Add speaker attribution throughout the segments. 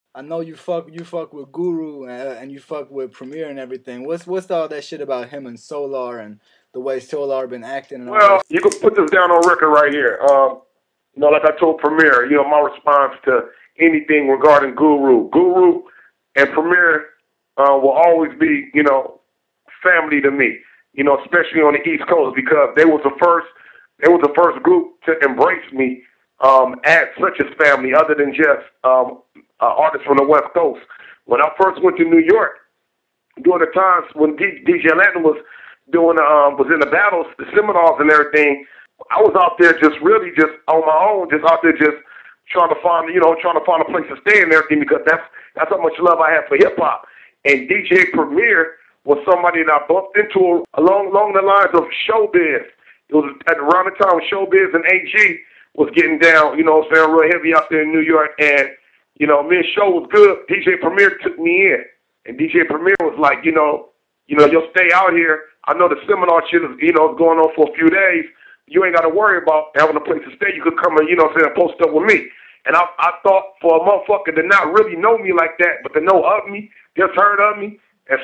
Speaker 1: I know you fuck with Guru and you fuck with Premier and everything. What's all that shit about him and Solar and the way Solar been acting and all
Speaker 2: Well,
Speaker 1: that?
Speaker 2: you can put this down on record right here. Like I told Premier, my response to anything regarding Guru and Premier will always be, family to me. Especially on the East Coast because they was the first group to embrace me as such a family, other than just artists from the West Coast. When I first went to New York, during the times when DJ Latin was in the battles, the seminars and everything, I was out there just really just on my own, just out there just trying to find a place to stay and everything because that's how much love I have for hip hop. And DJ Premier was somebody that I bumped into along the lines of showbiz. It was at around the time showbiz and AG was getting down, real heavy out there in New York, and me and Show was good. DJ Premier took me in. And DJ Premier was like, you'll stay out here. I know the seminar shit is going on for a few days. You ain't got to worry about having a place to stay. You could come and, post up with me. And I thought for a motherfucker to not really know me like that, but to know of me, just heard of me, and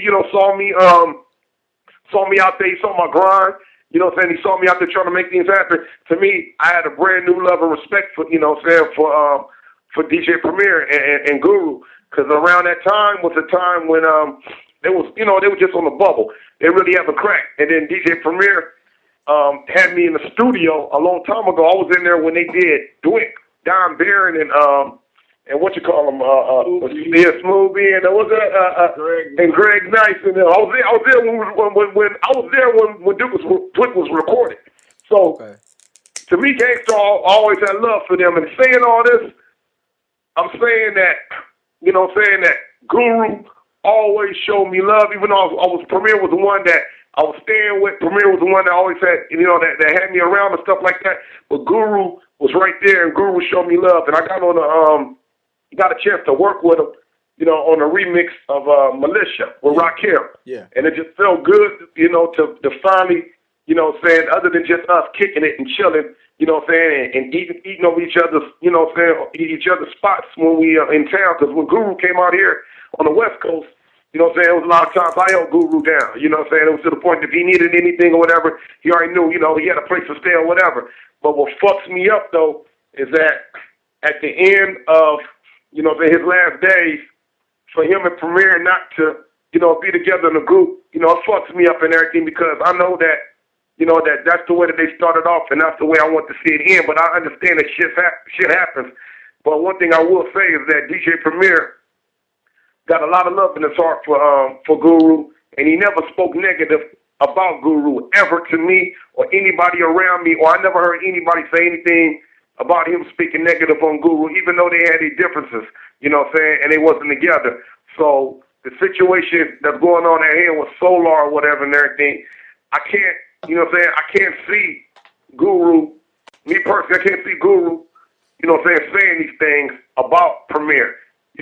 Speaker 2: saw me out there, he saw my grind, he saw me out there trying to make things happen. To me, I had a brand new love and respect for, for DJ Premier and Guru. Because around that time was a time when they were just on the bubble. They really haven't cracked. And then DJ Premier had me in the studio a long time ago. I was in there when they did Dwick, Don Barron, and what you call them, Smoothie, and and Greg Nice, and I was there when Dwick was recorded. So
Speaker 1: Okay.
Speaker 2: to me, Gangstar always had love for them. And saying all this, I'm saying that Guru always showed me love, even though Premier was the one that I was staying with. Premier was the one that always had, that had me around and stuff like that. But Guru was right there, and Guru showed me love. And I got a chance to work with him, on a remix of Militia with Rakim.
Speaker 1: Yeah.
Speaker 2: And it just felt good, to finally, other than just us kicking it and chilling, and eating over each other's, each other's spots when we in town. Because when Guru came out here on the West Coast, it was a lot of times I held Guru down. It was to the point that if he needed anything or whatever, he already knew, he had a place to stay or whatever. But what fucks me up though is that at the end of, his last days, for him and Premier not to, be together in a group, it fucks me up and everything because I know that that's the way that they started off, and that's the way I want to see it end. But I understand that shit happens. But one thing I will say is that DJ Premier got a lot of love in his heart for Guru, and he never spoke negative about Guru ever to me or anybody around me, or I never heard anybody say anything about him speaking negative on Guru, even though they had their differences, and they wasn't together. So the situation that's going on out here with Solar or whatever and everything, I can't, I can't see Guru, me personally, I can't see Guru, saying these things about Premier.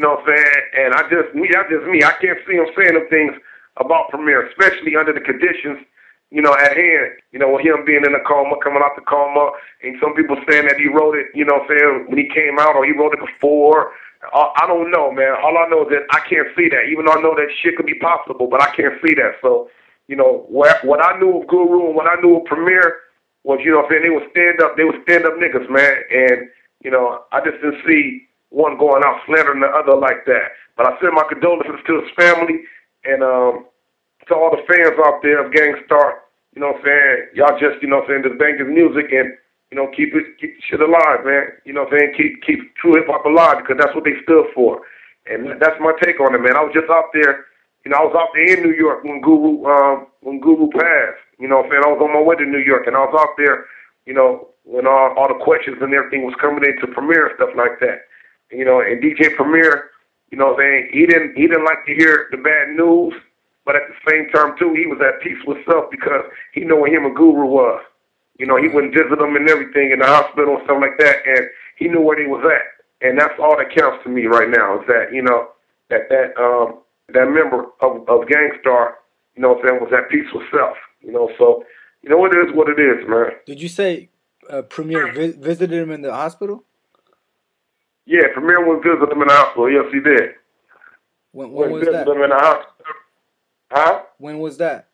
Speaker 2: And that's just me. I can't see him saying them things about Premier, especially under the conditions, at hand. With him being in a coma, coming out the coma, and some people saying that he wrote it, when he came out or he wrote it before. I don't know, man. All I know is that I can't see that, even though I know that shit could be possible, but I can't see that. So, what I knew of Guru and what I knew of Premier was, they were stand-up niggas, man. And, I just didn't see one going out slandering the other like that. But I send my condolences to his family and to all the fans out there of Gangstar. Y'all just, just bang his music and, keep the shit alive, man. Keep true hip hop alive because that's what they stood for. And that's my take on it, man. I was just out there, I was out there in New York when Guru passed. I was on my way to New York and I was out there, when all the questions and everything was coming into Premier and stuff like that. And DJ Premier, he didn't like to hear the bad news, but at the same time too, he was at peace with self because he knew where him and Guru was. He wouldn't visit them and everything in the hospital and stuff like that, and he knew where he was at. And that's all that counts to me right now is that, that member of Gangstar, was at peace with self. So, it is what it is, man.
Speaker 1: Did you say Premier visited him in the hospital?
Speaker 2: Yeah, Premier went visit him in the hospital. Yes, he did.
Speaker 1: When
Speaker 2: Went
Speaker 1: was
Speaker 2: visit
Speaker 1: that?
Speaker 2: him in the hospital. Huh?
Speaker 1: When was that?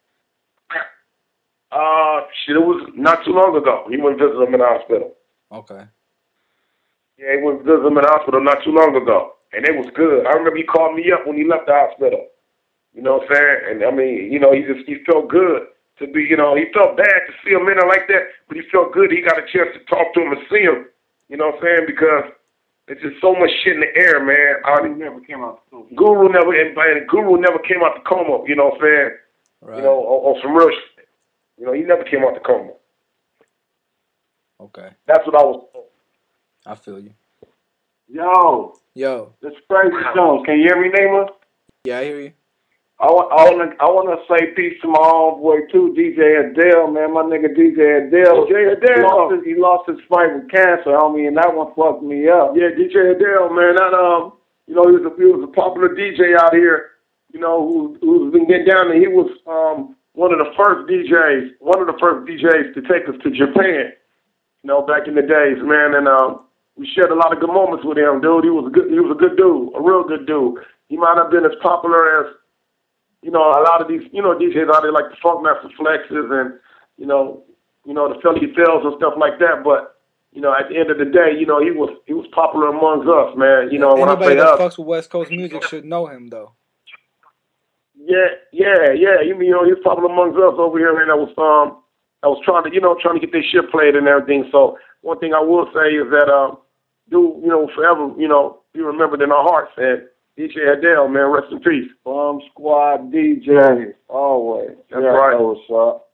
Speaker 2: Shit, it was not too long ago. He went visit him in the hospital.
Speaker 1: Okay.
Speaker 2: Yeah, he went visit him in the hospital not too long ago. And it was good. I remember he called me up when he left the hospital. You know what I'm saying? And I mean, you know, he felt good to be, you know, he felt bad to see a man like that, but he felt good he got a chance to talk to him and see him. You know what I'm saying? Because it's just so much shit in the air, man. He never came out the coma. Guru never came out the coma, you know what I'm saying?
Speaker 1: Right.
Speaker 2: You know, on some real shit. You know, he never came out the coma.
Speaker 1: Okay.
Speaker 2: That's what I was told.
Speaker 1: I feel you.
Speaker 3: Yo, this Crazy Jones. Can you hear me, Nima?
Speaker 1: Yeah, I hear you.
Speaker 3: I want to say peace to my homeboy too, DJ Adele, man. My nigga DJ Adele.
Speaker 2: DJ Adele.
Speaker 3: He lost his fight with cancer, homie, and that one fucked me up.
Speaker 2: Yeah, DJ Adele, man. That you know, he was a popular DJ out here. You know, who's been getting down there. He was one of the first DJs to take us to Japan. You know, back in the days, man, and we shared a lot of good moments with him, dude. He was a good dude, a real good dude. He might have been as popular as, you know, a lot of these, you know, DJs out there like the Funkmaster Flexes and, you know, the Philly Fells and stuff like that. But, you know, at the end of the day, you know, he was popular amongst us, man. You know, when I say
Speaker 1: Anybody that
Speaker 2: us,
Speaker 1: fucks with West Coast music should know him, though.
Speaker 2: yeah. You know, he was popular amongst us over here, man. I was trying to get this shit played and everything. So one thing I will say is that, dude, you know, forever, you know, be remembered in our hearts. And DJ Adele, man, rest in peace.
Speaker 3: Bomb Squad DJ, always.
Speaker 2: That's right.
Speaker 3: What's up?